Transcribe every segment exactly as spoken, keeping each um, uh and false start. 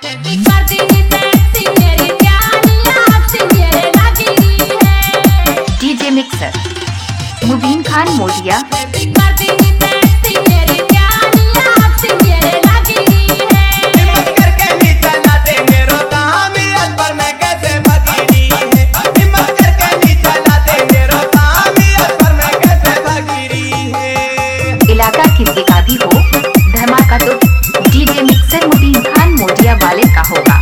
DJ mixer Mubeen Khan Modia. इलाका किसी का भी हो, धमाका तो डीजे मिक्सर मुबीन खान मोदिया वाले का होगा।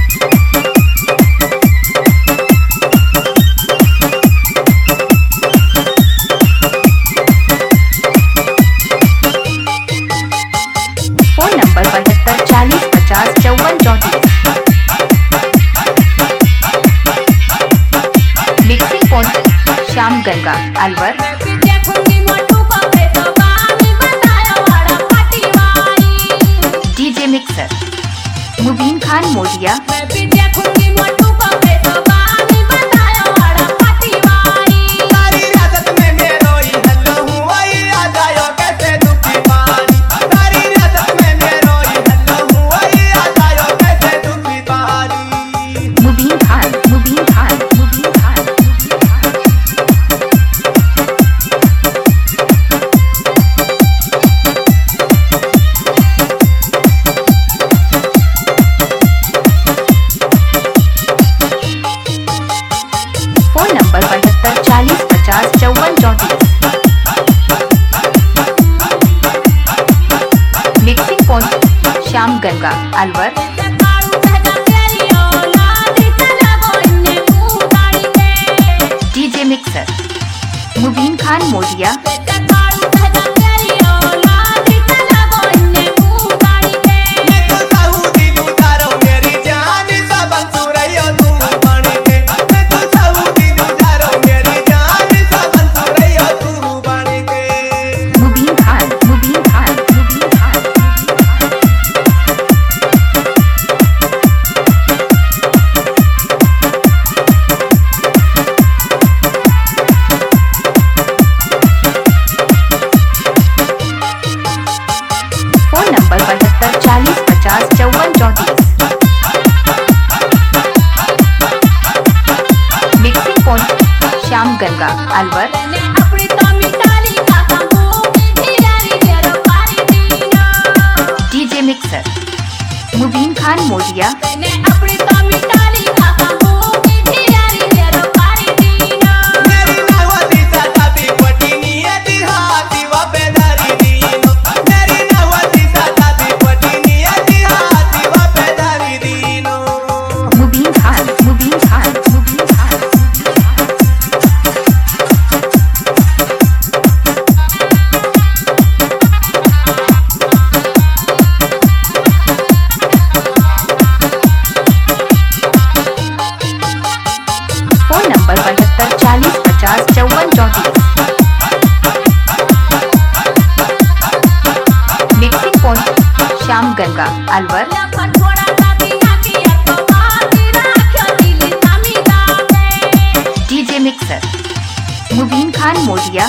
फोन नंबर बहत्तर चालीस पचास चौवन चौंतीस। Mixing point Shyam Ganga Alwar. DJ mixer Mubeen Khan Modiya. Mubeen Khan Mubeen Khan Mubeen Khan phone number बहत्तर चालीस पचास चौवन चौंतीस। Mixing point Shyam Ganga Alwar. DJ mixer Mubeen Khan Modiya. Mubeen Khan Mubeen Khan Mubeen Khan phone number बहत्तर चालीस पचास चौवन चौंतीस। Mixing point Shyam Ganga Alwar. DJ mixer Mubeen Khan Modiya. Mubeen Khan Mubeen Khan Mubeen Khan phone number बहत्तर चालीस पचास चौवन चौंतीस। Mixing point Shyam Ganga Alwar. DJ mixer Mubeen Khan Modiya.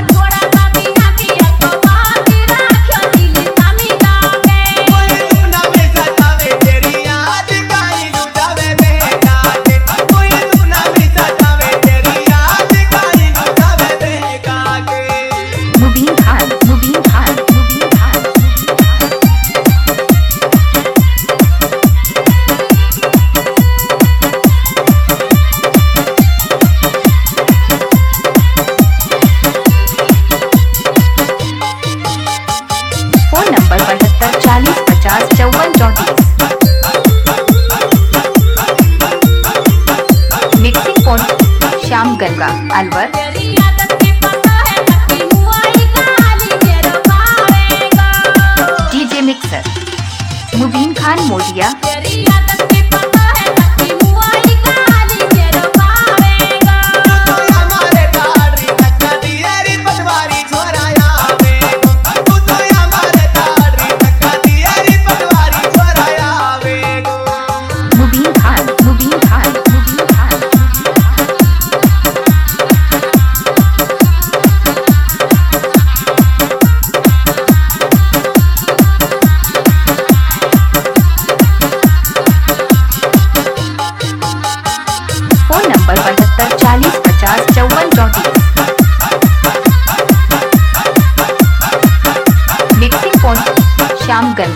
Mubeen Khan Mubeen Khan Mubeen Khan phone number बहत्तर चालीस पचास चौवन चौंतीस। Mixing point Shyam Ganga Alwar. DJ mixer Mubeen Khan Modiya. Mubeen Khan Mubeen Khan Mubeen Khan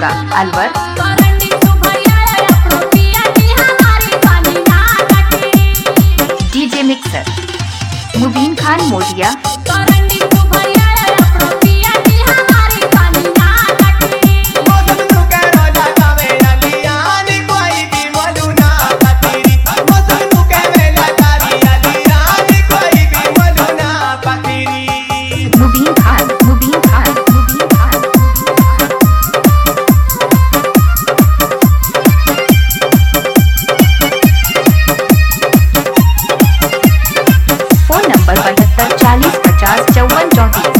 होगा Alwar. DJ mixer Mubeen Khan Modiya. Mubeen Khan Mubeen Khan Mubeen Khan phone number बहत्तर चालीस पचास चौवन चौंतीस।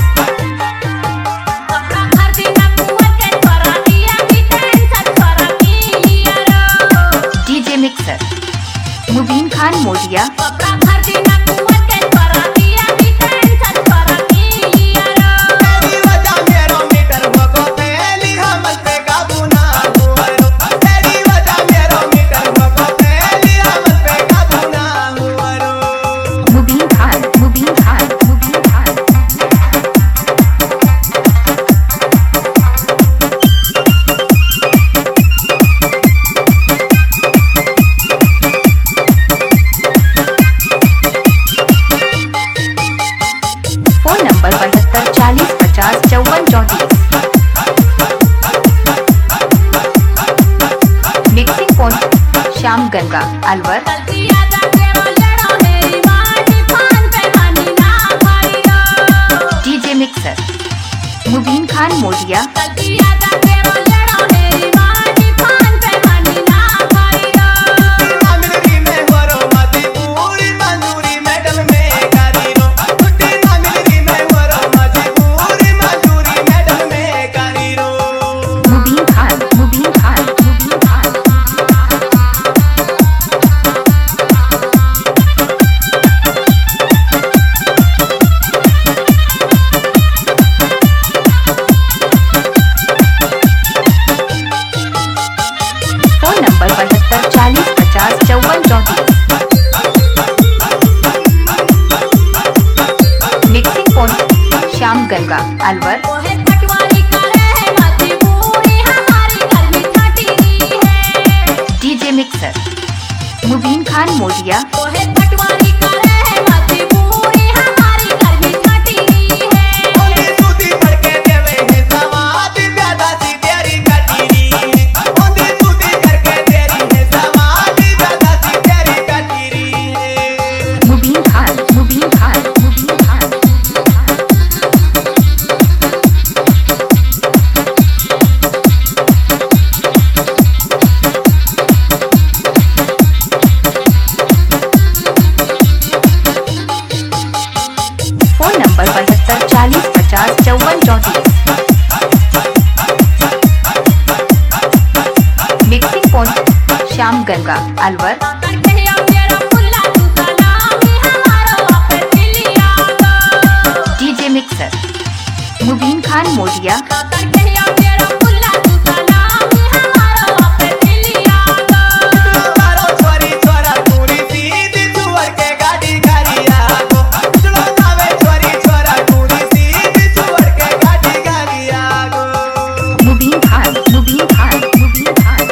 DJ mixer Mubeen Khan Modiya. Mubeen Khan Mubeen Khan Mubeen Khan phone number बहत्तर चालीस पचास चौवन चौंतीस। Mixing point Shyam Ganga Alwar. DJ mixer Mubeen Khan Modiya. Mubeen Khan Mubeen Khan Mubeen Khan phone number बहत्तर चालीस पचास चौवन चौंतीस। Mixing point Shyam Ganga Alwar. DJ mixer Mubeen Khan Modiya. Mubeen Khan Mubeen Khan Mubeen Khan phone number बहत्तर चालीस पचास चौवन चौंतीस। Mixing point Shyam Ganga Alwar. DJ mixer Mubeen Khan Modiya. Mubeen Khan Mubeen Khan Mubeen Khan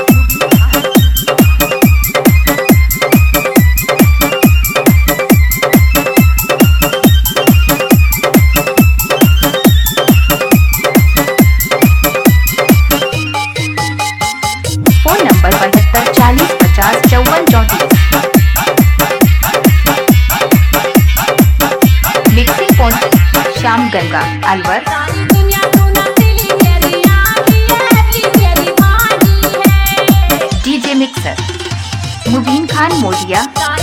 phone number बहत्तर चालीस पचास चौवन चौंतीस। Mixing point Shyam Ganga Alwar. DJ mixer Mubeen Khan Modia.